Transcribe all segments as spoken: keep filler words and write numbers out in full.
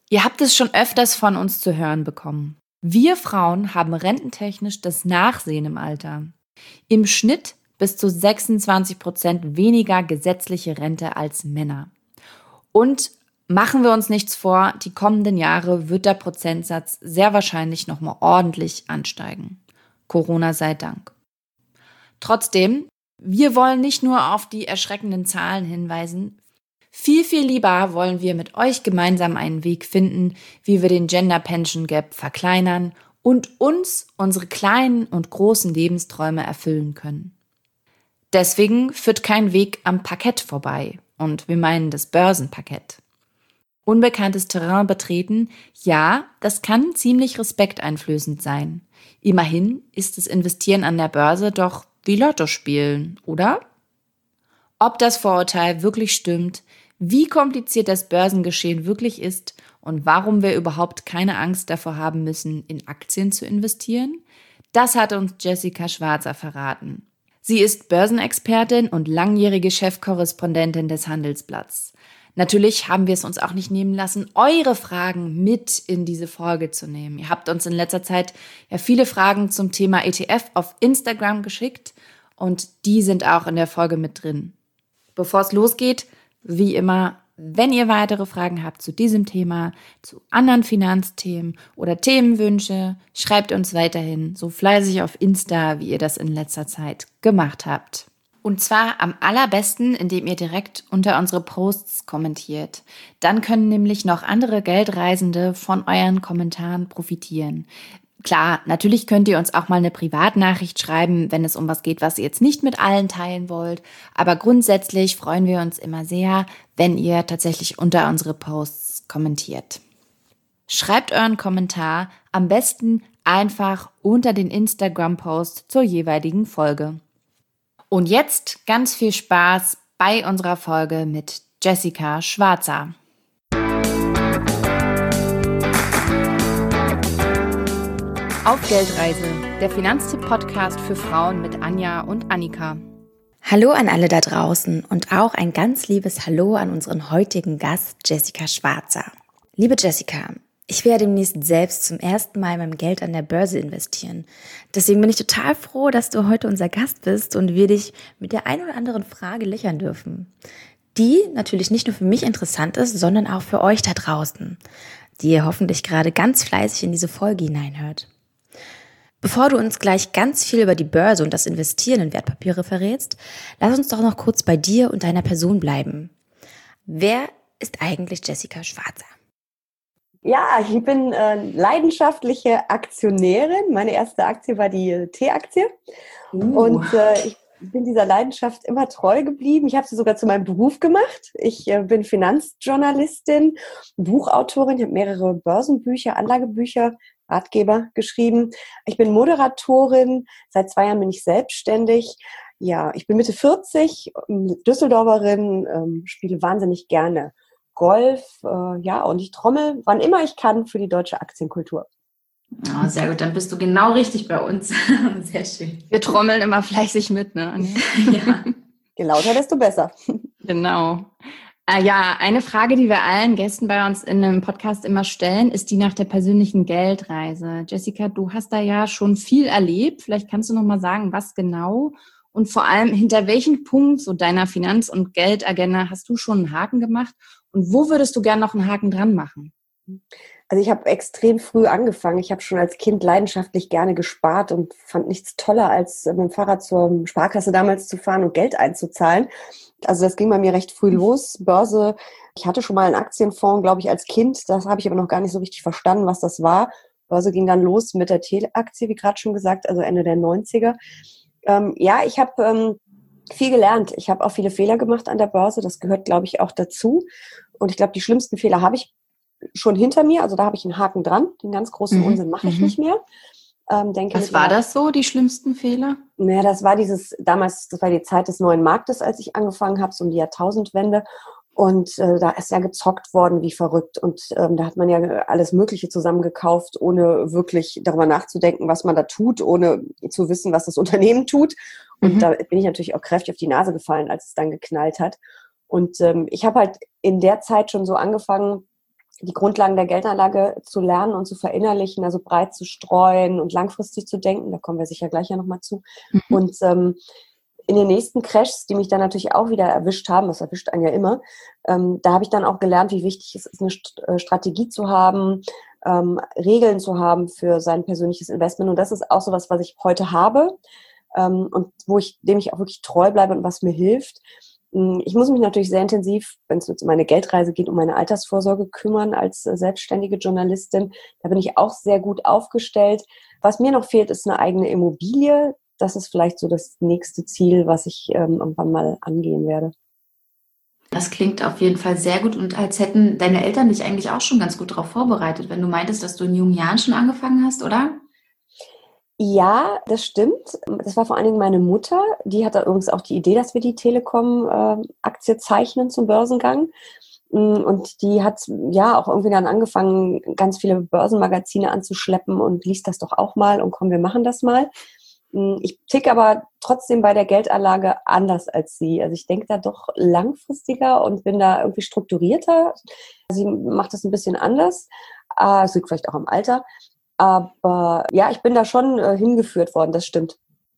Ihr habt es schon öfters von uns zu hören bekommen. Wir Frauen haben rententechnisch das Nachsehen im Alter. Im Schnitt bis zu sechsundzwanzig Prozent weniger gesetzliche Rente als Männer. Und machen wir uns nichts vor, die kommenden Jahre wird der Prozentsatz sehr wahrscheinlich nochmal ordentlich ansteigen. Corona sei Dank. Trotzdem, wir wollen nicht nur auf die erschreckenden Zahlen hinweisen. Viel, viel lieber wollen wir mit euch gemeinsam einen Weg finden, wie wir den Gender Pension Gap verkleinern und uns unsere kleinen und großen Lebensträume erfüllen können. Deswegen führt kein Weg am Parkett vorbei und wir meinen das Börsenparkett. Unbekanntes Terrain betreten, ja, das kann ziemlich respekteinflößend sein. Immerhin ist das Investieren an der Börse doch wie Lotto spielen, oder? Ob das Vorurteil wirklich stimmt, wie kompliziert das Börsengeschehen wirklich ist und warum wir überhaupt keine Angst davor haben müssen, in Aktien zu investieren, das hat uns Jessica Schwarzer verraten. Sie ist Börsenexpertin und langjährige Chefkorrespondentin des Handelsblatts. Natürlich haben wir es uns auch nicht nehmen lassen, eure Fragen mit in diese Folge zu nehmen. Ihr habt uns in letzter Zeit ja viele Fragen zum Thema E T F auf Instagram geschickt und die sind auch in der Folge mit drin. Bevor es losgeht, wie immer, wenn ihr weitere Fragen habt zu diesem Thema, zu anderen Finanzthemen oder Themenwünsche, schreibt uns weiterhin so fleißig auf Insta, wie ihr das in letzter Zeit gemacht habt. Und zwar am allerbesten, indem ihr direkt unter unsere Posts kommentiert. Dann können nämlich noch andere Geldreisende von euren Kommentaren profitieren. Klar, natürlich könnt ihr uns auch mal eine Privatnachricht schreiben, wenn es um was geht, was ihr jetzt nicht mit allen teilen wollt. Aber grundsätzlich freuen wir uns immer sehr, wenn ihr tatsächlich unter unsere Posts kommentiert. Schreibt euren Kommentar am besten einfach unter den Instagram-Post zur jeweiligen Folge. Und jetzt ganz viel Spaß bei unserer Folge mit Jessica Schwarzer. Auf Geldreise, der Finanztipp-Podcast für Frauen mit Anja und Annika. Hallo an alle da draußen und auch ein ganz liebes Hallo an unseren heutigen Gast Jessica Schwarzer. Liebe Jessica, ich werde demnächst selbst zum ersten Mal mein Geld an der Börse investieren. Deswegen bin ich total froh, dass du heute unser Gast bist und wir dich mit der ein oder anderen Frage löchern dürfen, die natürlich nicht nur für mich interessant ist, sondern auch für euch da draußen, die ihr hoffentlich gerade ganz fleißig in diese Folge hineinhört. Bevor du uns gleich ganz viel über die Börse und das Investieren in Wertpapiere verrätst, lass uns doch noch kurz bei dir und deiner Person bleiben. Wer ist eigentlich Jessica Schwarzer? Ja, ich bin äh, leidenschaftliche Aktionärin. Meine erste Aktie war die äh, T-Aktie. Uh. Und äh, ich bin dieser Leidenschaft immer treu geblieben. Ich habe sie sogar zu meinem Beruf gemacht. Ich äh, bin Finanzjournalistin, Buchautorin. Ich habe mehrere Börsenbücher, Anlagebücher, Ratgeber geschrieben. Ich bin Moderatorin. Seit zwei Jahren bin ich selbstständig. Ja, ich bin Mitte vierzig, Düsseldorferin, ähm, spiele wahnsinnig gerne Golf, äh, ja, und ich trommel, wann immer ich kann, für die deutsche Aktienkultur. Oh, sehr gut, dann bist du genau richtig bei uns. Sehr schön. Wir trommeln immer fleißig mit, ne? Ja. Je lauter, desto besser. Genau. Äh, ja, eine Frage, die wir allen Gästen bei uns in einem Podcast immer stellen, ist die nach der persönlichen Geldreise. Jessica, du hast da ja schon viel erlebt. Vielleicht kannst du noch mal sagen, was genau und vor allem hinter welchem Punkt so deiner Finanz- und Geldagenda hast du schon einen Haken gemacht und wo würdest du gerne noch einen Haken dran machen? Also ich habe extrem früh angefangen. Ich habe schon als Kind leidenschaftlich gerne gespart und fand nichts toller, als mit dem Fahrrad zur Sparkasse damals zu fahren und Geld einzuzahlen. Also das ging bei mir recht früh los. Börse, ich hatte schon mal einen Aktienfonds, glaube ich, als Kind. Das habe ich aber noch gar nicht so richtig verstanden, was das war. Börse ging dann los mit der T-Aktie, wie gerade schon gesagt, also Ende der neunziger. Ähm, ja, ich habe ähm, viel gelernt. Ich habe auch viele Fehler gemacht an der Börse. Das gehört, glaube ich, auch dazu. Und ich glaube, die schlimmsten Fehler habe ich schon hinter mir. Also da habe ich einen Haken dran. Den ganz großen Mhm. Unsinn mache ich Mhm. nicht mehr. Ähm, denke Was war das so, die schlimmsten Fehler? Naja, das war dieses, damals, das war die Zeit des neuen Marktes, als ich angefangen habe, so um die Jahrtausendwende. Und äh, da ist ja gezockt worden wie verrückt. Und ähm, da hat man ja alles Mögliche zusammengekauft, ohne wirklich darüber nachzudenken, was man da tut, ohne zu wissen, was das Unternehmen tut. Und mhm. da bin ich natürlich auch kräftig auf die Nase gefallen, als es dann geknallt hat. Und ähm, ich habe halt in der Zeit schon so angefangen, die Grundlagen der Geldanlage zu lernen und zu verinnerlichen, also breit zu streuen und langfristig zu denken. Da kommen wir sicher gleich ja nochmal zu. Mhm. Und ähm, in den nächsten Crashs, die mich dann natürlich auch wieder erwischt haben, das erwischt einen ja immer, ähm, da habe ich dann auch gelernt, wie wichtig es ist, eine St- Strategie zu haben, ähm, Regeln zu haben für sein persönliches Investment. Und das ist auch so was, was ich heute habe ähm, und wo ich, dem ich auch wirklich treu bleibe und was mir hilft. Ich muss mich natürlich sehr intensiv, wenn es jetzt um meine Geldreise geht, um meine Altersvorsorge kümmern als äh, selbstständige Journalistin. Da bin ich auch sehr gut aufgestellt. Was mir noch fehlt, ist eine eigene Immobilie. Das ist vielleicht so das nächste Ziel, was ich ähm, irgendwann mal angehen werde. Das klingt auf jeden Fall sehr gut und als hätten deine Eltern dich eigentlich auch schon ganz gut darauf vorbereitet, wenn du meintest, dass du in jungen Jahren schon angefangen hast, oder? Ja, das stimmt. Das war vor allen Dingen meine Mutter. Die hatte übrigens auch die Idee, dass wir die Telekom-Aktie zeichnen zum Börsengang. Und die hat ja auch irgendwie dann angefangen, ganz viele Börsenmagazine anzuschleppen und liest das doch auch mal und komm, wir machen das mal. Ich ticke aber trotzdem bei der Geldanlage anders als sie. Also ich denke da doch langfristiger und bin da irgendwie strukturierter. Sie macht das ein bisschen anders. Es liegt vielleicht auch am Alter. Aber ja, ich bin da schon äh, hingeführt worden, das stimmt.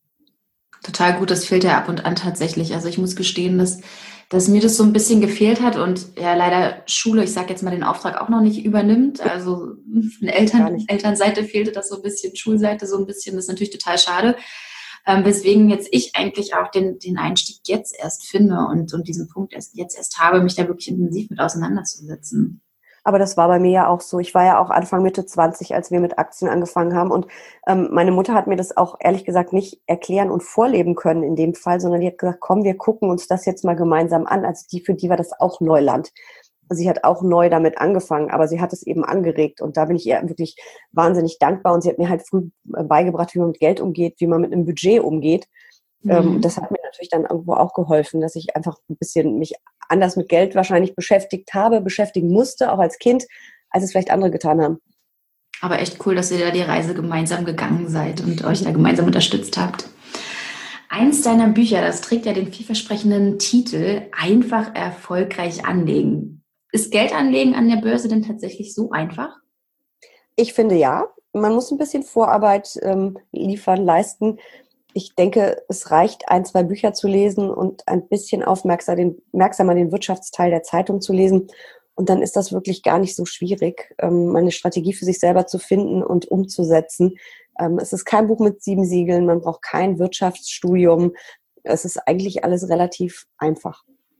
Total gut, das fehlt ja ab und an tatsächlich. Also ich muss gestehen, dass, dass mir das so ein bisschen gefehlt hat und ja leider Schule, ich sage jetzt mal, den Auftrag auch noch nicht übernimmt. Also von Eltern, Elternseite fehlte das so ein bisschen, Schulseite so ein bisschen, das ist natürlich total schade. Ähm, weswegen jetzt ich eigentlich auch den, den Einstieg jetzt erst finde und, und diesen Punkt erst, jetzt erst habe, mich da wirklich intensiv mit auseinanderzusetzen. Aber das war bei mir ja auch so. Ich war ja auch Anfang, Mitte zwanzig, als wir mit Aktien angefangen haben. Und ähm, meine Mutter hat mir das auch ehrlich gesagt nicht erklären und vorleben können in dem Fall, sondern die hat gesagt, komm, wir gucken uns das jetzt mal gemeinsam an. Also die, für die war das auch Neuland. Sie hat auch neu damit angefangen, aber sie hat es eben angeregt. Und da bin ich ihr wirklich wahnsinnig dankbar. Und sie hat mir halt früh beigebracht, wie man mit Geld umgeht, wie man mit einem Budget umgeht. Mhm. Das hat mir natürlich dann irgendwo auch geholfen, dass ich einfach ein bisschen mich anders mit Geld wahrscheinlich beschäftigt habe, beschäftigen musste, auch als Kind, als es vielleicht andere getan haben. Aber echt cool, dass ihr da die Reise gemeinsam gegangen seid und euch da gemeinsam unterstützt habt. Eins deiner Bücher, das trägt ja den vielversprechenden Titel Einfach erfolgreich anlegen. Ist Geldanlegen an der Börse denn tatsächlich so einfach? Ich finde ja. Man muss ein bisschen Vorarbeit ähm, liefern, leisten. Ich denke, es reicht, ein, zwei Bücher zu lesen und ein bisschen aufmerksam den, merksamer den Wirtschaftsteil der Zeitung zu lesen. Und dann ist das wirklich gar nicht so schwierig, ähm, eine Strategie für sich selber zu finden und umzusetzen. Ähm, es ist kein Buch mit sieben Siegeln, man braucht kein Wirtschaftsstudium. Es ist eigentlich alles relativ einfach.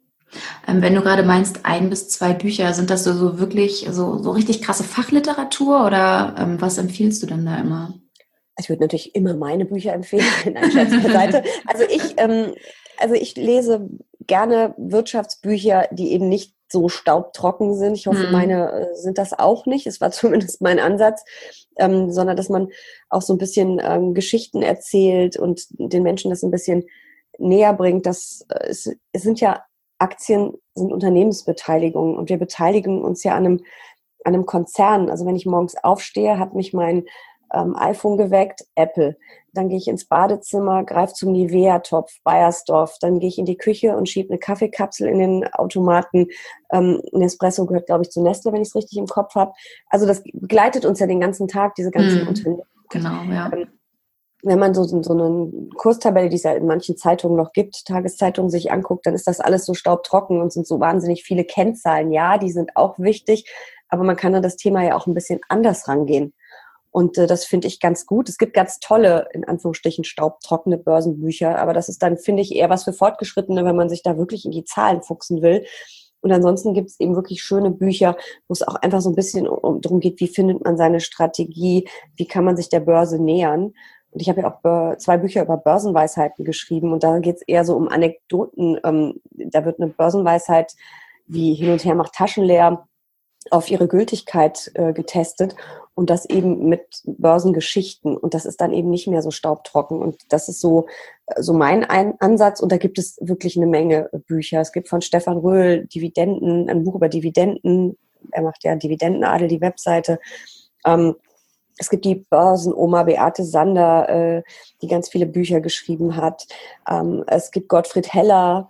Ähm, wenn du gerade meinst, ein bis zwei Bücher, sind das so, so wirklich so, so richtig krasse Fachliteratur oder ähm, was empfiehlst du denn da immer? Ich würde natürlich immer meine Bücher empfehlen, nein, Scherz beiseite. Also ich, ähm, also ich lese gerne Wirtschaftsbücher, die eben nicht so staubtrocken sind. Ich hoffe, hm. meine äh, sind das auch nicht. Es war zumindest mein Ansatz, ähm, sondern dass man auch so ein bisschen ähm, Geschichten erzählt und den Menschen das ein bisschen näher bringt. Das äh, es, es sind ja Aktien, sind Unternehmensbeteiligungen und wir beteiligen uns ja an einem, an einem Konzern. Also wenn ich morgens aufstehe, hat mich mein Ähm, iPhone geweckt, Apple. Dann gehe ich ins Badezimmer, greife zum Nivea-Topf, Bayersdorf. Dann gehe ich in die Küche und schiebe eine Kaffeekapsel in den Automaten. Ähm, Nespresso gehört, glaube ich, zu Nestle, wenn ich es richtig im Kopf habe. Also das begleitet uns ja den ganzen Tag, diese ganzen hm, Unternehmen. Genau, ja. Ähm, wenn man so, so eine Kurstabelle, die es ja in manchen Zeitungen noch gibt, Tageszeitungen sich anguckt, dann ist das alles so staubtrocken und sind so wahnsinnig viele Kennzahlen. Ja, die sind auch wichtig, aber man kann an das Thema ja auch ein bisschen anders rangehen. Und äh, das finde ich ganz gut. Es gibt ganz tolle, in Anführungsstrichen, staubtrockene Börsenbücher, aber das ist dann, finde ich, eher was für Fortgeschrittene, wenn man sich da wirklich in die Zahlen fuchsen will. Und ansonsten gibt es eben wirklich schöne Bücher, wo es auch einfach so ein bisschen um, darum geht, wie findet man seine Strategie, wie kann man sich der Börse nähern. Und ich habe ja auch äh, zwei Bücher über Börsenweisheiten geschrieben und da geht es eher so um Anekdoten. Ähm, da wird eine Börsenweisheit wie hin und her macht Taschen leer auf ihre Gültigkeit äh, getestet und das eben mit Börsengeschichten und das ist dann eben nicht mehr so staubtrocken und das ist so so mein Ein- Ansatz und da gibt es wirklich eine Menge Bücher. Es gibt von Stefan Röhl Dividenden, ein Buch über Dividenden, er macht ja Dividendenadel, die Webseite. Ähm, es gibt die Börsenoma Beate Sander, äh, die ganz viele Bücher geschrieben hat. Ähm, es gibt Gottfried Heller,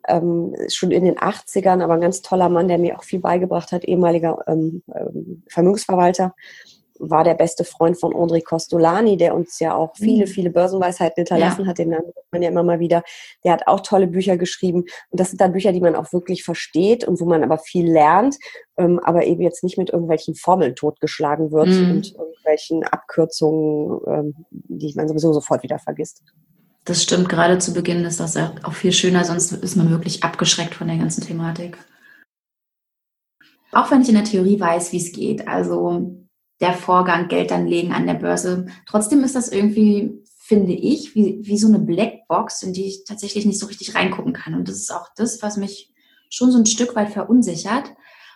ähm, schon in den achtzigern, aber ein ganz toller Mann, der mir auch viel beigebracht hat, ehemaliger ähm, ähm, Vermögensverwalter, war der beste Freund von André Costolani, der uns ja auch viele, viele Börsenweisheiten hinterlassen Ja. hat, den nennt man ja immer mal wieder. Der hat auch tolle Bücher geschrieben und das sind dann Bücher, die man auch wirklich versteht und wo man aber viel lernt, ähm, aber eben jetzt nicht mit irgendwelchen Formeln totgeschlagen wird Mhm. und irgendwelchen Abkürzungen, ähm, die man sowieso sofort wieder vergisst. Das stimmt, gerade zu Beginn ist das auch viel schöner, sonst ist man wirklich abgeschreckt von der ganzen Thematik. Auch wenn ich in der Theorie weiß, wie es geht, also der Vorgang Geld anlegen an der Börse, trotzdem ist das irgendwie, finde ich, wie, wie so eine Blackbox, in die ich tatsächlich nicht so richtig reingucken kann. Und das ist auch das, was mich schon so ein Stück weit verunsichert.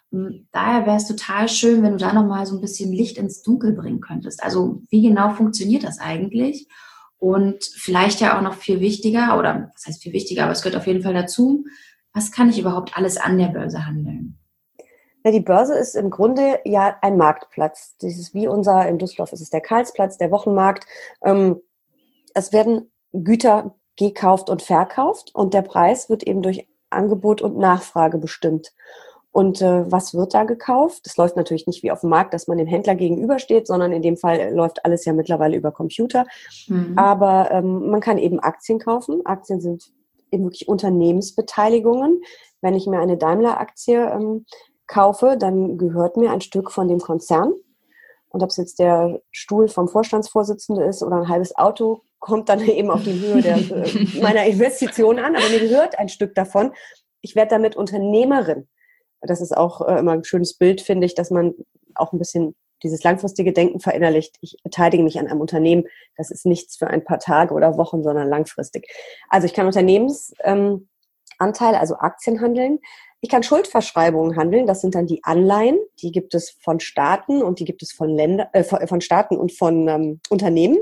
Daher wäre es total schön, wenn du da nochmal so ein bisschen Licht ins Dunkel bringen könntest. Also wie genau funktioniert das eigentlich? Und vielleicht ja auch noch viel wichtiger, oder was heißt viel wichtiger, aber es gehört auf jeden Fall dazu, was kann ich überhaupt alles an der Börse handeln? Ja, die Börse ist im Grunde ja ein Marktplatz. Das ist wie unser, in Düsseldorf ist es der Karlsplatz, der Wochenmarkt. Ähm, es werden Güter gekauft und verkauft und der Preis wird eben durch Angebot und Nachfrage bestimmt. Und äh, was wird da gekauft? Das läuft natürlich nicht wie auf dem Markt, dass man dem Händler gegenübersteht, sondern in dem Fall läuft alles ja mittlerweile über Computer. Mhm. Aber ähm, man kann eben Aktien kaufen. Aktien sind eben wirklich Unternehmensbeteiligungen. Wenn ich mir eine Daimler-Aktie ähm, kaufe, dann gehört mir ein Stück von dem Konzern. Und ob es jetzt der Stuhl vom Vorstandsvorsitzenden ist oder ein halbes Auto, kommt dann eben auf die Höhe der, meiner Investition an. Aber mir gehört ein Stück davon. Ich werde damit Unternehmerin. Das ist auch äh, immer ein schönes Bild, finde ich, dass man auch ein bisschen dieses langfristige Denken verinnerlicht. Ich beteilige mich an einem Unternehmen. Das ist nichts für ein paar Tage oder Wochen, sondern langfristig. Also ich kann Unternehmensanteile, ähm, also Aktien handeln. Ich kann Schuldverschreibungen handeln. Das sind dann die Anleihen. Die gibt es von Staaten und die gibt es von Ländern, äh, von, von Staaten und von ähm, Unternehmen.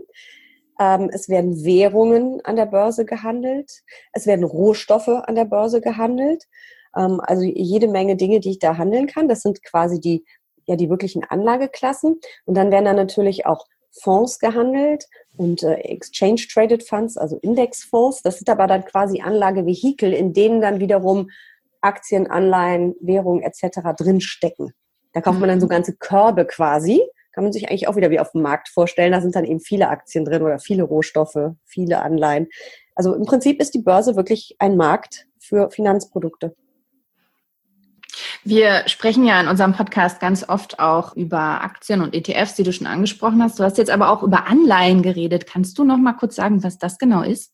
Ähm, es werden Währungen an der Börse gehandelt. Es werden Rohstoffe an der Börse gehandelt. Ähm, also jede Menge Dinge, die ich da handeln kann. Das sind quasi die, ja, die wirklichen Anlageklassen. Und dann werden da natürlich auch Fonds gehandelt und äh, Exchange-Traded Funds, also Indexfonds. Das sind aber dann quasi Anlagevehikel, in denen dann wiederum Aktien, Anleihen, Währungen et cetera drinstecken. Da kauft man dann so ganze Körbe quasi. Kann man sich eigentlich auch wieder wie auf dem Markt vorstellen. Da sind dann eben viele Aktien drin oder viele Rohstoffe, viele Anleihen. Also im Prinzip ist die Börse wirklich ein Markt für Finanzprodukte. Wir sprechen ja in unserem Podcast ganz oft auch über Aktien und E T Fs, die du schon angesprochen hast. Du hast jetzt aber auch über Anleihen geredet. Kannst du noch mal kurz sagen, was das genau ist?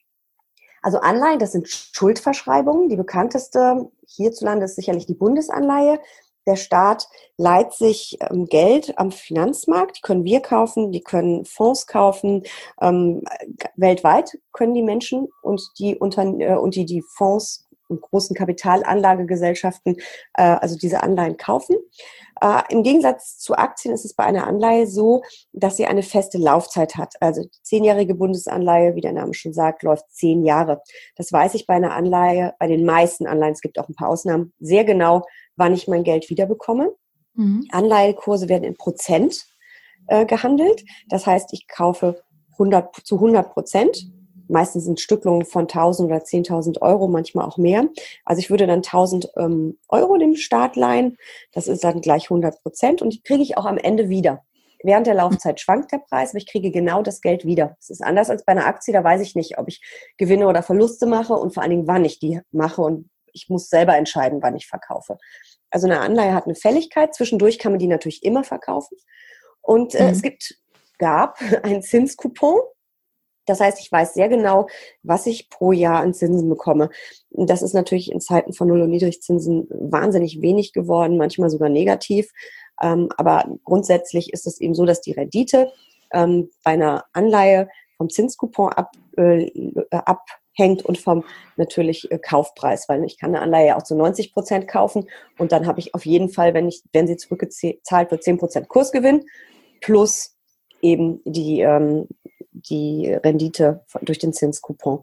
Also Anleihen, das sind Schuldverschreibungen. Die bekannteste hierzulande ist sicherlich die Bundesanleihe. Der Staat leiht sich ähm, Geld am Finanzmarkt. Die können wir kaufen, die können Fonds kaufen. Ähm, weltweit können die Menschen und die, unter, äh, und die, die Fonds und großen Kapitalanlagegesellschaften äh, also diese Anleihen kaufen. Äh, im Gegensatz zu Aktien ist es bei einer Anleihe so, dass sie eine feste Laufzeit hat. Also die zehnjährige Bundesanleihe, wie der Name schon sagt, läuft zehn Jahre. Das weiß ich bei einer Anleihe, bei den meisten Anleihen, es gibt auch ein paar Ausnahmen, sehr genau, wann ich mein Geld wiederbekomme. Mhm. Anleihekurse werden in Prozent äh, gehandelt. Das heißt, ich kaufe hundert, zu hundert Prozent. Meistens sind Stückelungen von tausend oder zehntausend Euro, manchmal auch mehr. Also ich würde dann tausend ähm, Euro dem Staat leihen. Das ist dann gleich hundert Prozent und die kriege ich auch am Ende wieder. Während der Laufzeit schwankt der Preis, aber ich kriege genau das Geld wieder. Das ist anders als bei einer Aktie. Da weiß ich nicht, ob ich Gewinne oder Verluste mache und vor allen Dingen, wann ich die mache. Und ich muss selber entscheiden, wann ich verkaufe. Also eine Anleihe hat eine Fälligkeit. Zwischendurch kann man die natürlich immer verkaufen. Und äh, mhm. es gibt, gab einen Zinskupon. Das heißt, ich weiß sehr genau, was ich pro Jahr an Zinsen bekomme. Und das ist natürlich in Zeiten von Null- und Niedrigzinsen wahnsinnig wenig geworden, manchmal sogar negativ. Ähm, aber grundsätzlich ist es eben so, dass die Rendite ähm, bei einer Anleihe vom Zinskupon ab, äh, abhängt und vom natürlich äh, Kaufpreis, weil ich kann eine Anleihe auch zu neunzig Prozent kaufen und dann habe ich auf jeden Fall, wenn ich, wenn sie zurückgezahlt wird, zehn Prozent Kursgewinn plus eben die ähm, die Rendite durch den Zinskupon.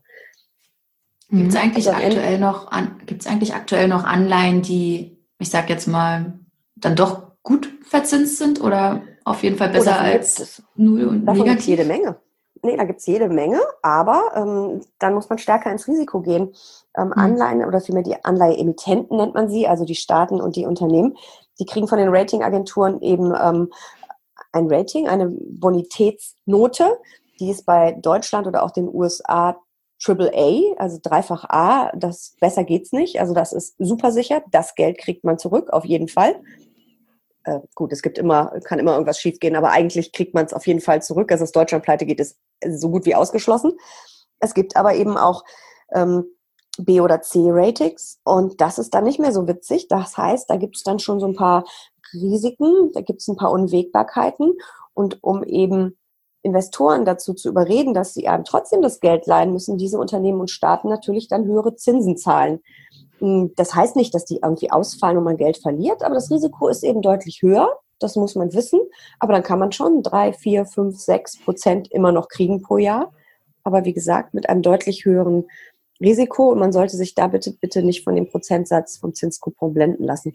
Gibt es eigentlich, also aktuell noch an, gibt's eigentlich aktuell noch Anleihen, die, ich sag jetzt mal, dann doch gut verzinst sind oder auf jeden Fall besser oh, als null und davon negativ? Jede Menge. Nee, da gibt's jede Menge, aber ähm, dann muss man stärker ins Risiko gehen. Ähm, Anleihen oder vielmehr die Anleiheemittenten nennt man sie, also die Staaten und die Unternehmen, die kriegen von den Ratingagenturen eben ähm, ein Rating, eine Bonitätsnote, die ist bei Deutschland oder auch den U S A Triple A, also dreifach A, das besser geht's nicht. Also das ist super sicher, das Geld kriegt man zurück, auf jeden Fall. Äh, gut, es gibt immer, kann immer irgendwas schiefgehen, aber eigentlich kriegt man es auf jeden Fall zurück. Also dass Deutschland pleite geht, ist so gut wie ausgeschlossen. Es gibt aber eben auch ähm, B- oder C-Ratings und das ist dann nicht mehr so witzig. Das heißt, da gibt es dann schon so ein paar Risiken, da gibt es ein paar Unwägbarkeiten und um eben Investoren dazu zu überreden, dass sie einem trotzdem das Geld leihen, müssen diese Unternehmen und Staaten natürlich dann höhere Zinsen zahlen. Das heißt nicht, dass die irgendwie ausfallen und man Geld verliert, aber das Risiko ist eben deutlich höher. Das muss man wissen. Aber dann kann man schon drei, vier, fünf, sechs Prozent immer noch kriegen pro Jahr. Aber wie gesagt, mit einem deutlich höheren Risiko. Und man sollte sich da bitte, bitte nicht von dem Prozentsatz vom Zinskupon blenden lassen.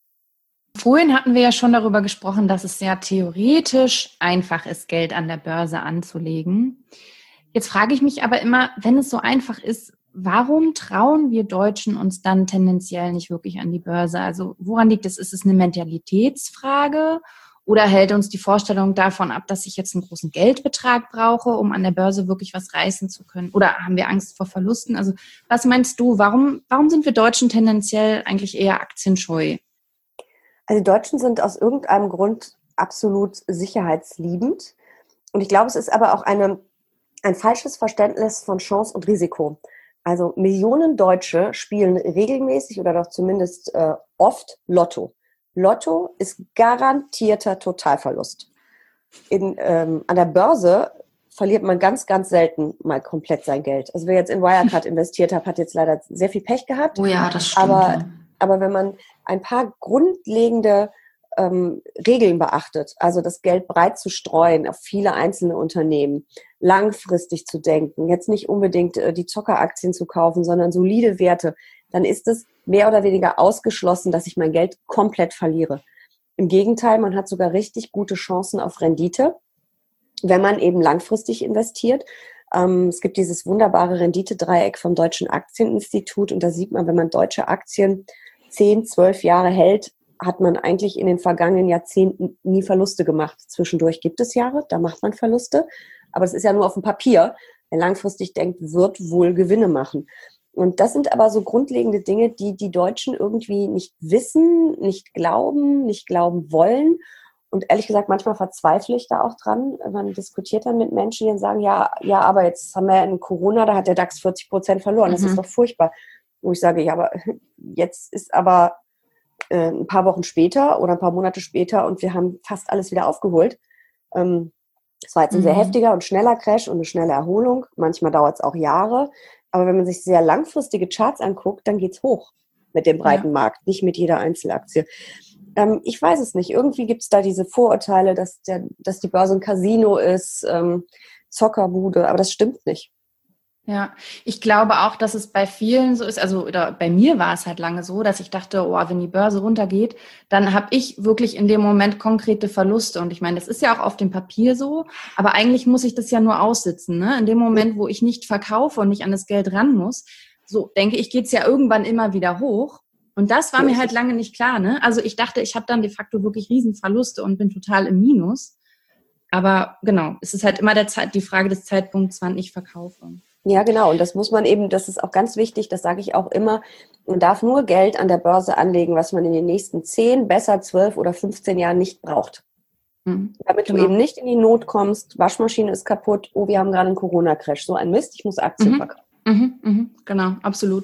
Vorhin hatten wir ja schon darüber gesprochen, dass es sehr theoretisch einfach ist, Geld an der Börse anzulegen. Jetzt frage ich mich aber immer, wenn es so einfach ist, warum trauen wir Deutschen uns dann tendenziell nicht wirklich an die Börse? Also woran liegt es? Ist es eine Mentalitätsfrage oder hält uns die Vorstellung davon ab, dass ich jetzt einen großen Geldbetrag brauche, um an der Börse wirklich was reißen zu können? Oder haben wir Angst vor Verlusten? Also was meinst du, warum, warum sind wir Deutschen tendenziell eigentlich eher aktienscheu? Also die Deutschen sind aus irgendeinem Grund absolut sicherheitsliebend. Und ich glaube, es ist aber auch eine, ein falsches Verständnis von Chance und Risiko. Also Millionen Deutsche spielen regelmäßig oder doch zumindest äh, oft Lotto. Lotto ist garantierter Totalverlust. In, ähm, an der Börse verliert man ganz, ganz selten mal komplett sein Geld. Also wer jetzt in Wirecard investiert hat, hat jetzt leider sehr viel Pech gehabt. Oh ja, das stimmt. Aber, aber wenn man ein paar grundlegende ähm, Regeln beachtet, also das Geld breit zu streuen auf viele einzelne Unternehmen, langfristig zu denken, jetzt nicht unbedingt äh, die Zockeraktien zu kaufen, sondern solide Werte, dann ist es mehr oder weniger ausgeschlossen, dass ich mein Geld komplett verliere. Im Gegenteil, man hat sogar richtig gute Chancen auf Rendite, wenn man eben langfristig investiert. Ähm, es gibt dieses wunderbare Renditedreieck vom Deutschen Aktieninstitut und da sieht man, wenn man deutsche Aktien zehn, zwölf Jahre hält, hat man eigentlich in den vergangenen Jahrzehnten nie Verluste gemacht. Zwischendurch gibt es Jahre, da macht man Verluste, aber es ist ja nur auf dem Papier. Wer langfristig denkt, wird wohl Gewinne machen. Und das sind aber so grundlegende Dinge, die die Deutschen irgendwie nicht wissen, nicht glauben, nicht glauben wollen. Und ehrlich gesagt, manchmal verzweifle ich da auch dran. Man diskutiert dann mit Menschen, die dann sagen, ja, ja, aber jetzt haben wir ja in Corona, da hat der DAX vierzig Prozent verloren. Das mhm. ist doch furchtbar. Wo ich sage, ja, aber jetzt ist aber äh, ein paar Wochen später oder ein paar Monate später und wir haben fast alles wieder aufgeholt. Ähm, es war jetzt ein mhm. sehr heftiger und schneller Crash und eine schnelle Erholung. Manchmal dauert es auch Jahre. Aber wenn man sich sehr langfristige Charts anguckt, dann geht's hoch mit dem breiten ja. Markt, nicht mit jeder Einzelaktie. Ähm, ich weiß es nicht. Irgendwie gibt es da diese Vorurteile, dass, der, dass die Börse ein Casino ist, ähm, Zockerbude, aber das stimmt nicht. Ja, ich glaube auch, dass es bei vielen so ist, also oder bei mir war es halt lange so, dass ich dachte, oh, wenn die Börse runtergeht, dann habe ich wirklich in dem Moment konkrete Verluste. Und ich meine, das ist ja auch auf dem Papier so, aber eigentlich muss ich das ja nur aussitzen. Ne? In dem Moment, wo ich nicht verkaufe und nicht an das Geld ran muss, so denke ich, geht's ja irgendwann immer wieder hoch. Und das war mir halt lange nicht klar. Ne? Also ich dachte, ich habe dann de facto wirklich Riesenverluste und bin total im Minus. Aber genau, es ist halt immer der Zeit, die Frage des Zeitpunkts, wann ich verkaufe. Ja, genau. Und das muss man eben, das ist auch ganz wichtig, das sage ich auch immer, man darf nur Geld an der Börse anlegen, was man in den nächsten zehn, besser zwölf oder fünfzehn Jahren nicht braucht. Mhm. Damit genau. du eben nicht in die Not kommst, Waschmaschine ist kaputt, oh, wir haben gerade einen Corona-Crash, so ein Mist, ich muss Aktien mhm. verkaufen. Mhm, mhm, genau, absolut.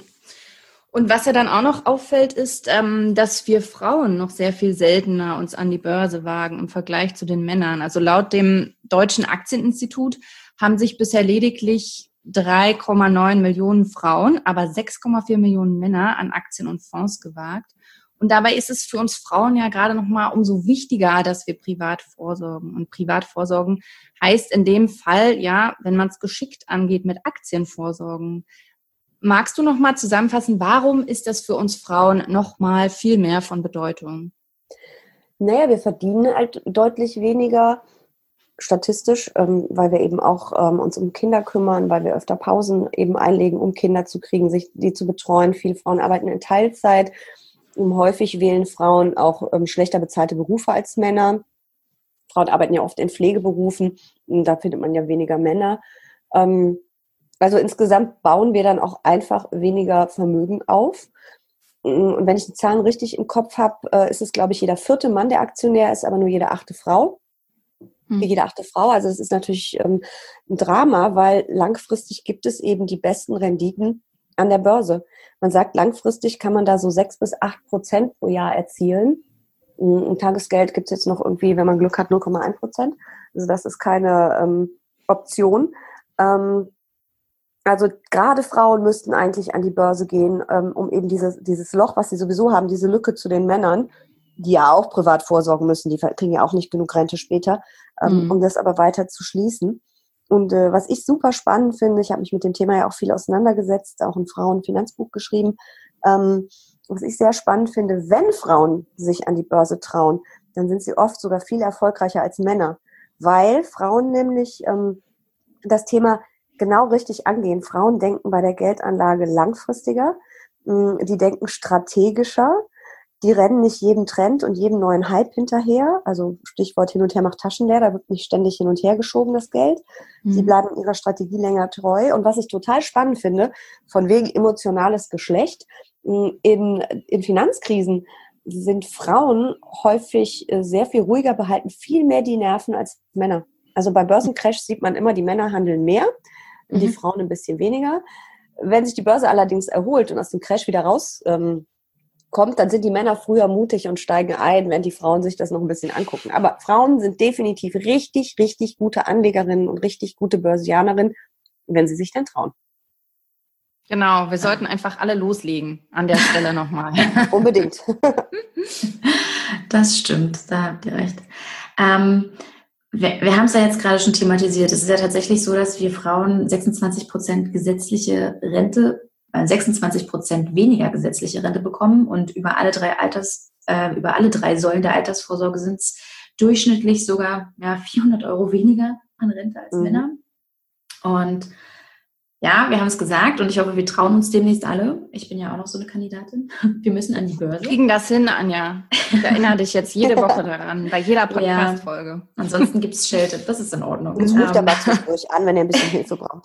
Und was ja dann auch noch auffällt, ist, ähm, dass wir Frauen noch sehr viel seltener uns an die Börse wagen im Vergleich zu den Männern. Also laut dem Deutschen Aktieninstitut haben sich bisher lediglich drei Komma neun Millionen Frauen, aber sechs Komma vier Millionen Männer an Aktien und Fonds gewagt. Und dabei ist es für uns Frauen ja gerade noch mal umso wichtiger, dass wir privat vorsorgen. Und privat vorsorgen heißt in dem Fall, ja, wenn man es geschickt angeht, mit Aktien vorsorgen. Magst du noch mal zusammenfassen, warum ist das für uns Frauen noch mal viel mehr von Bedeutung? Naja, wir verdienen halt deutlich weniger. statistisch, ähm, weil wir eben auch ähm, uns um Kinder kümmern, weil wir öfter Pausen eben einlegen, um Kinder zu kriegen, sich die zu betreuen. Viele Frauen arbeiten in Teilzeit. Um, häufig wählen Frauen auch ähm, schlechter bezahlte Berufe als Männer. Frauen arbeiten ja oft in Pflegeberufen, da findet man ja weniger Männer. Ähm, also insgesamt bauen wir dann auch einfach weniger Vermögen auf. Und wenn ich die Zahlen richtig im Kopf habe, äh, ist es, glaube ich, jeder vierte Mann, der Aktionär ist, aber nur jede achte Frau. Hm. Jede achte Frau. Also das ist natürlich ähm, ein Drama, weil langfristig gibt es eben die besten Renditen an der Börse. Man sagt, langfristig kann man da so sechs bis acht Prozent pro Jahr erzielen. Ein Tagesgeld gibt es jetzt noch irgendwie, wenn man Glück hat, null Komma eins Prozent. Also das ist keine ähm, Option. Ähm, also gerade Frauen müssten eigentlich an die Börse gehen, ähm, um eben dieses, dieses Loch, was sie sowieso haben, diese Lücke zu den Männern, die ja auch privat vorsorgen müssen, die kriegen ja auch nicht genug Rente später, ähm, mhm. um das aber weiter zu schließen. Und äh, was ich super spannend finde, ich habe mich mit dem Thema ja auch viel auseinandergesetzt, auch ein Frauenfinanzbuch geschrieben, ähm, was ich sehr spannend finde, wenn Frauen sich an die Börse trauen, dann sind sie oft sogar viel erfolgreicher als Männer, weil Frauen nämlich ähm, das Thema genau richtig angehen. Frauen denken bei der Geldanlage langfristiger, mh, die denken strategischer, die rennen nicht jedem Trend und jedem neuen Hype hinterher. Also Stichwort hin und her macht Taschen leer, da wird nicht ständig hin und her geschoben, das Geld. Mhm. Sie bleiben ihrer Strategie länger treu. Und was ich total spannend finde, von wegen emotionales Geschlecht, in, in Finanzkrisen sind Frauen häufig sehr viel ruhiger, behalten viel mehr die Nerven als Männer. Also bei Börsencrash sieht man immer, die Männer handeln mehr, mhm. die Frauen ein bisschen weniger. Wenn sich die Börse allerdings erholt und aus dem Crash wieder raus ähm, kommt, dann sind die Männer früher mutig und steigen ein, während die Frauen sich das noch ein bisschen angucken. Aber Frauen sind definitiv richtig, richtig gute Anlegerinnen und richtig gute Börsianerinnen, wenn sie sich denn trauen. Genau, wir sollten einfach alle loslegen an der Stelle nochmal. Unbedingt. Das stimmt, da habt ihr recht. Ähm, wir wir haben es ja jetzt gerade schon thematisiert. Es ist ja tatsächlich so, dass wir Frauen sechsundzwanzig Prozent gesetzliche Rente, äh, sechsundzwanzig Prozent weniger gesetzliche Rente bekommen und über alle drei Alters, äh, über alle drei Säulen der Altersvorsorge sind es durchschnittlich sogar ja, vierhundert Euro weniger an Rente als mhm. Männer. Und ja, wir haben es gesagt und ich hoffe, wir trauen uns demnächst alle. Ich bin ja auch noch so eine Kandidatin. Wir müssen an die Börse. Wir kriegen das hin, Anja. Ich erinnere dich jetzt jede Woche daran, bei jeder Podcast-Folge. Ja, ansonsten gibt es Schelte, das ist in Ordnung. Jetzt ruft aber zwischendurch an, wenn ihr ein bisschen Hilfe braucht.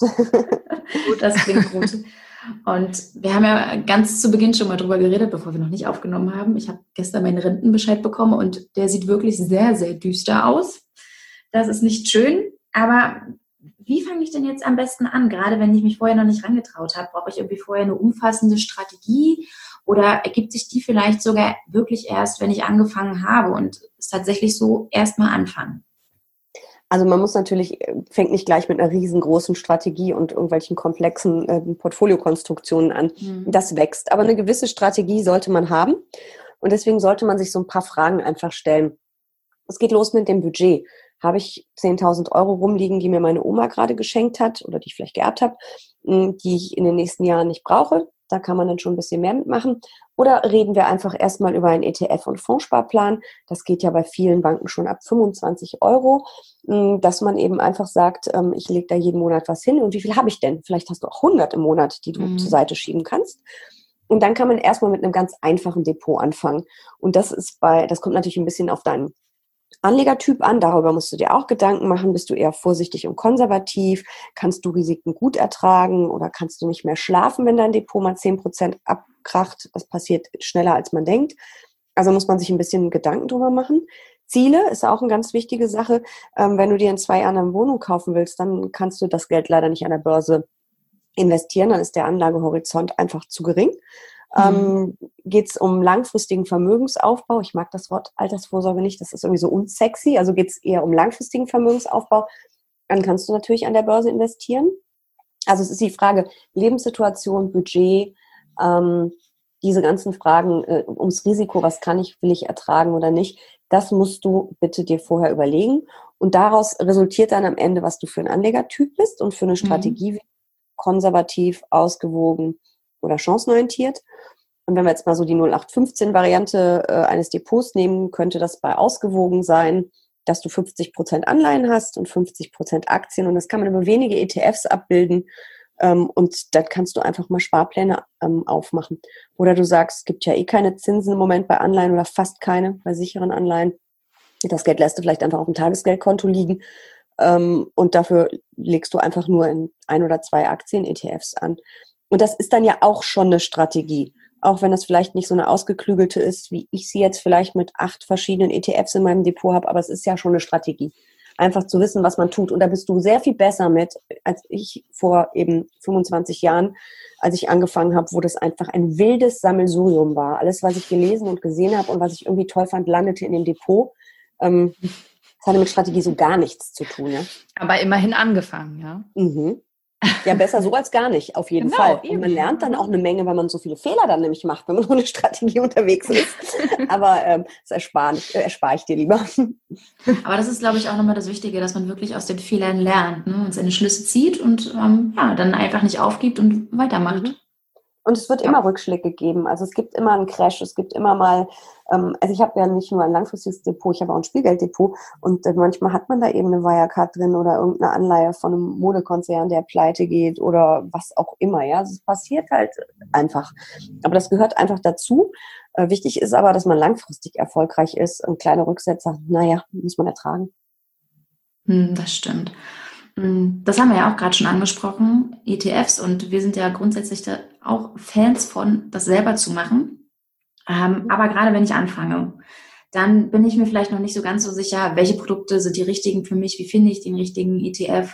Gut, das klingt gut. Und wir haben ja ganz zu Beginn schon mal drüber geredet, bevor wir noch nicht aufgenommen haben. Ich habe gestern meinen Rentenbescheid bekommen und der sieht wirklich sehr, sehr düster aus. Das ist nicht schön, aber wie fange ich denn jetzt am besten an? Gerade wenn ich mich vorher noch nicht rangetraut habe, brauche ich irgendwie vorher eine umfassende Strategie oder ergibt sich die vielleicht sogar wirklich erst, wenn ich angefangen habe und es tatsächlich so erstmal anfangen? Also man muss natürlich, fängt nicht gleich mit einer riesengroßen Strategie und irgendwelchen komplexen äh, Portfoliokonstruktionen an. Mhm. Das wächst. Aber eine gewisse Strategie sollte man haben und deswegen sollte man sich so ein paar Fragen einfach stellen. Es geht los mit dem Budget. Habe ich zehntausend Euro rumliegen, die mir meine Oma gerade geschenkt hat oder die ich vielleicht geerbt habe, die ich in den nächsten Jahren nicht brauche? Da kann man dann schon ein bisschen mehr mitmachen. Oder reden wir einfach erstmal über einen E T F- und Fondssparplan. Das geht ja bei vielen Banken schon ab fünfundzwanzig Euro, dass man eben einfach sagt, ich lege da jeden Monat was hin. Und wie viel habe ich denn? Vielleicht hast du auch hundert im Monat, die du mhm. zur Seite schieben kannst. Und dann kann man erstmal mit einem ganz einfachen Depot anfangen. Und das ist bei, das kommt natürlich ein bisschen auf deinen Anlegertyp an, darüber musst du dir auch Gedanken machen, bist du eher vorsichtig und konservativ, kannst du Risiken gut ertragen oder kannst du nicht mehr schlafen, wenn dein Depot mal zehn Prozent abkracht, das passiert schneller als man denkt, also muss man sich ein bisschen Gedanken drüber machen. Ziele ist auch eine ganz wichtige Sache, ähm, wenn du dir in zwei Jahren eine Wohnung kaufen willst, dann kannst du das Geld leider nicht an der Börse investieren, dann ist der Anlagehorizont einfach zu gering. Mhm. Ähm, geht es um langfristigen Vermögensaufbau. Ich mag das Wort Altersvorsorge nicht, das ist irgendwie so unsexy. Also geht es eher um langfristigen Vermögensaufbau. Dann kannst du natürlich an der Börse investieren. Also es ist die Frage Lebenssituation, Budget, ähm, diese ganzen Fragen äh, ums Risiko, was kann ich, will ich ertragen oder nicht. Das musst du bitte dir vorher überlegen. Und daraus resultiert dann am Ende, was du für ein Anlegertyp bist und für eine Strategie, mhm. konservativ, ausgewogen oder chancenorientiert. Und wenn wir jetzt mal so die null acht fünfzehn Variante äh, eines Depots nehmen, könnte das bei ausgewogen sein, dass du fünfzig Prozent Anleihen hast und fünfzig Prozent Aktien. Und das kann man über wenige E T Fs abbilden. Ähm, und dann kannst du einfach mal Sparpläne ähm, aufmachen. Oder du sagst, es gibt ja eh keine Zinsen im Moment bei Anleihen oder fast keine bei sicheren Anleihen. Das Geld lässt du vielleicht einfach auf dem Tagesgeldkonto liegen. Ähm, und dafür legst du einfach nur in ein oder zwei Aktien-E T Fs an. Und das ist dann ja auch schon eine Strategie. Auch wenn das vielleicht nicht so eine ausgeklügelte ist, wie ich sie jetzt vielleicht mit acht verschiedenen E T Fs in meinem Depot habe, aber es ist ja schon eine Strategie. Einfach zu wissen, was man tut. Und da bist du sehr viel besser mit, als ich vor eben fünfundzwanzig Jahren, als ich angefangen habe, wo das einfach ein wildes Sammelsurium war. Alles, was ich gelesen und gesehen habe und was ich irgendwie toll fand, landete in dem Depot. Ähm, das hatte mit Strategie so gar nichts zu tun. Ja? Aber immerhin angefangen, ja. Mhm. Ja, besser so als gar nicht, auf jeden Genau, Fall. Und eben. man lernt dann auch eine Menge, weil man so viele Fehler dann nämlich macht, wenn man ohne Strategie unterwegs ist. Aber ähm, das erspare ich, äh, erspare ich dir lieber. Aber das ist, glaube ich, auch nochmal das Wichtige, dass man wirklich aus den Fehlern lernt, ne? Und seine Schlüsse zieht und ähm, ja, dann einfach nicht aufgibt und weitermacht. Mhm. Und es wird Ja. immer Rückschläge geben. Also es gibt immer einen Crash, es gibt immer mal, ähm, also ich habe ja nicht nur ein langfristiges Depot, ich habe auch ein Spielgelddepot und äh, manchmal hat man da eben eine Wirecard drin oder irgendeine Anleihe von einem Modekonzern, der pleite geht oder was auch immer. Ja, also es passiert halt einfach. Aber das gehört einfach dazu. Äh, wichtig ist aber, dass man langfristig erfolgreich ist. Und kleine Rücksetzer, naja, muss man ertragen. Hm, das stimmt. Das haben wir ja auch gerade schon angesprochen, E T Fs, und wir sind ja grundsätzlich da auch Fans von, das selber zu machen. Ähm, aber gerade wenn ich anfange, dann bin ich mir vielleicht noch nicht so ganz so sicher, welche Produkte sind die richtigen für mich, wie finde ich den richtigen E T F.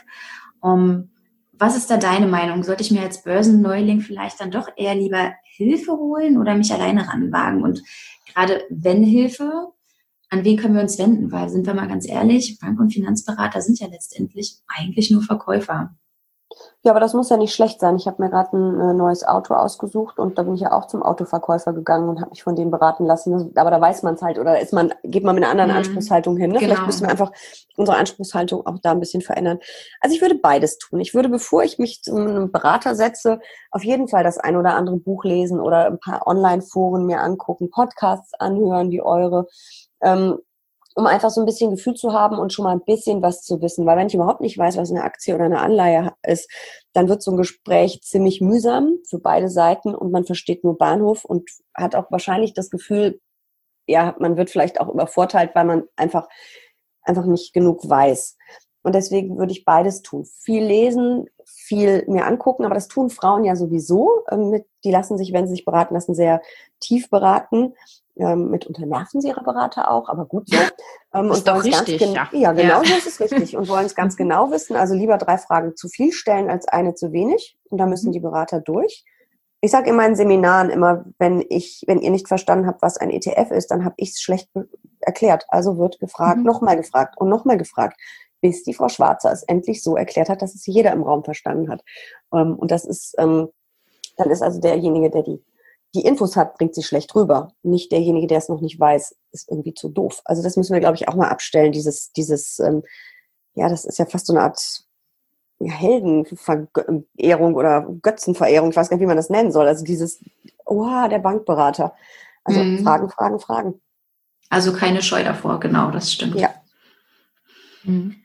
Um, was ist da deine Meinung? Sollte ich mir als Börsenneuling vielleicht dann doch eher lieber Hilfe holen oder mich alleine ranwagen? Und gerade wenn Hilfe, an wen können wir uns wenden? Weil, sind wir mal ganz ehrlich, Bank- und Finanzberater sind ja letztendlich eigentlich nur Verkäufer. Ja, aber das muss ja nicht schlecht sein. Ich habe mir gerade ein äh, neues Auto ausgesucht und da bin ich ja auch zum Autoverkäufer gegangen und habe mich von dem beraten lassen. Aber da weiß man es halt oder ist man, geht man mit einer anderen Mhm. Anspruchshaltung hin. Ne? Genau. Vielleicht müssen wir einfach unsere Anspruchshaltung auch da ein bisschen verändern. Also ich würde beides tun. Ich würde, bevor ich mich zu einem Berater setze, auf jeden Fall das ein oder andere Buch lesen oder ein paar Online-Foren mir angucken, Podcasts anhören wie eure, ähm, um einfach so ein bisschen Gefühl zu haben und schon mal ein bisschen was zu wissen. Weil wenn ich überhaupt nicht weiß, was eine Aktie oder eine Anleihe ist, dann wird so ein Gespräch ziemlich mühsam für beide Seiten und man versteht nur Bahnhof und hat auch wahrscheinlich das Gefühl, ja, man wird vielleicht auch übervorteilt, weil man einfach, einfach nicht genug weiß. Und deswegen würde ich beides tun. Viel lesen, viel mir angucken, aber das tun Frauen ja sowieso. Die lassen sich, wenn sie sich beraten lassen, sehr tief beraten. Ähm, mitunter nerven sie ihre Berater auch, aber gut so. Ähm, ist und doch ganz richtig, gen- ja. Ja, genau Ja. so ist es richtig. Und wollen es ganz genau wissen. Also lieber drei Fragen zu viel stellen als eine zu wenig. Und da müssen die Berater durch. Ich sage in meinen Seminaren immer, wenn ich, wenn ihr nicht verstanden habt, was ein E T F ist, dann habe ich es schlecht be- erklärt. Also wird gefragt, Mhm. nochmal gefragt und nochmal gefragt, bis die Frau Schwarzer es endlich so erklärt hat, dass es jeder im Raum verstanden hat. Ähm, und das ist, ähm, dann ist also derjenige, der die die Infos hat, bringt sie schlecht rüber. Nicht derjenige, der es noch nicht weiß, ist irgendwie zu doof. Also das müssen wir, glaube ich, auch mal abstellen. Dieses, dieses, ähm, ja, das ist ja fast so eine Art ja, Heldenverehrung oder Götzenverehrung. Ich weiß gar nicht, wie man das nennen soll. Also dieses, oha, der Bankberater. Also Mhm. Fragen, Fragen, Fragen. Also keine Scheu davor, genau, das stimmt. Ja. Mhm.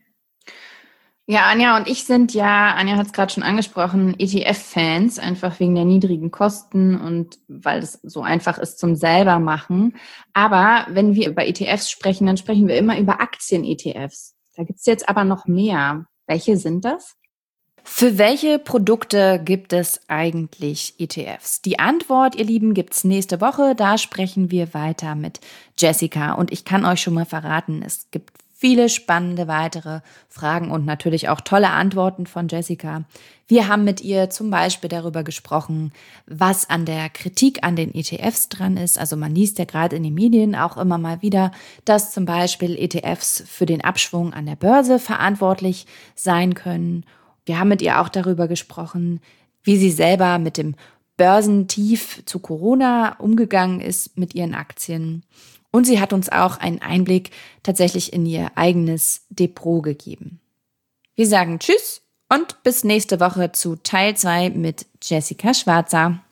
Ja, Anja und ich sind ja, Anja hat es gerade schon angesprochen, E T F-Fans, einfach wegen der niedrigen Kosten und weil es so einfach ist zum selber machen. Aber wenn wir über E T Fs sprechen, dann sprechen wir immer über Aktien-E T Fs. Da gibt es jetzt aber noch mehr. Welche sind das? Für welche Produkte gibt es eigentlich E T Fs? Die Antwort, ihr Lieben, gibt's nächste Woche. Da sprechen wir weiter mit Jessica. Und ich kann euch schon mal verraten, es gibt viele spannende weitere Fragen und natürlich auch tolle Antworten von Jessica. Wir haben mit ihr zum Beispiel darüber gesprochen, was an der Kritik an den E T Fs dran ist. Also man liest ja gerade in den Medien auch immer mal wieder, dass zum Beispiel E T Fs für den Abschwung an der Börse verantwortlich sein können. Wir haben mit ihr auch darüber gesprochen, wie sie selber mit dem Börsentief zu Corona umgegangen ist mit ihren Aktien. Und sie hat uns auch einen Einblick tatsächlich in ihr eigenes Depot gegeben. Wir sagen Tschüss und bis nächste Woche zu Teil zwei mit Jessica Schwarzer.